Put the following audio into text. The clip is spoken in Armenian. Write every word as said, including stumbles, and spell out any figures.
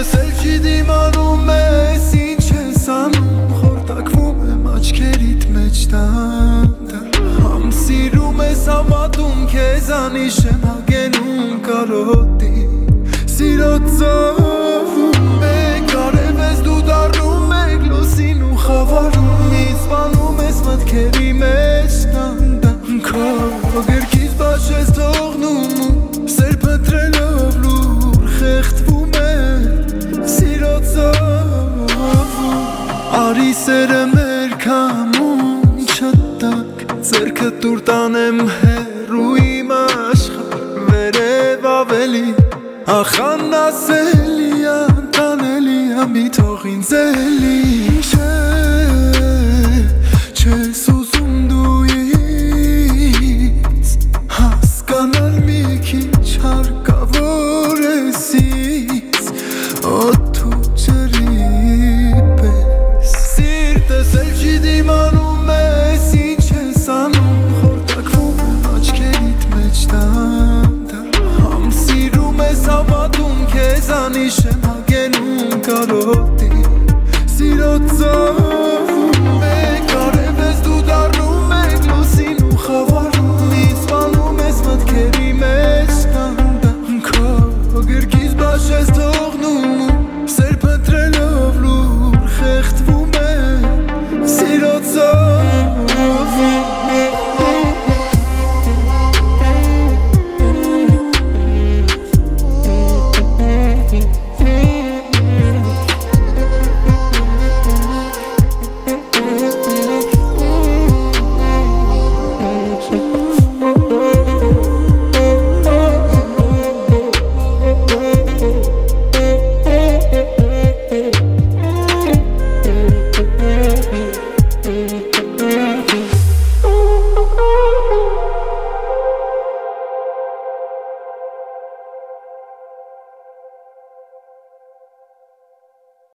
Սիրտս էլ չի դիմանում ես, ինչ ես անում, խորտակվում եմ աչքերիդ մեջ դանդաղ, համ սիրում ես հավատում քեզանից չեմ հագենում կարոտի, սիրո ծովում եք արև ես դու դառնում եք լոսին ու խավարում, ինձ սպանում ես մտքերի մեջ դանդաղ, քո գրքից բաց ես թողնում ու սեր փնտրելով լուր խեղդվում է սիրո ծովում, արի սերը մեր քամուն չտակ, ձեռքդ դուր տանեմ հեռու իմ աշխարհ, վերև ավելի ախ անասելի անտանելի ամի թող ինձ էլի չէ, չես ուզում դու ինձ հասկանալ մի քիչ հարկավոր ես ինձ օդու ջրի պես, սիրտս էլ չի դիմանում ես, ինչ ես անում, խորտակվում եմ աչքերիդ մեջ դանդաղ, համ սիրում ես հավատում քեզանից չեմ հագենում կարոտի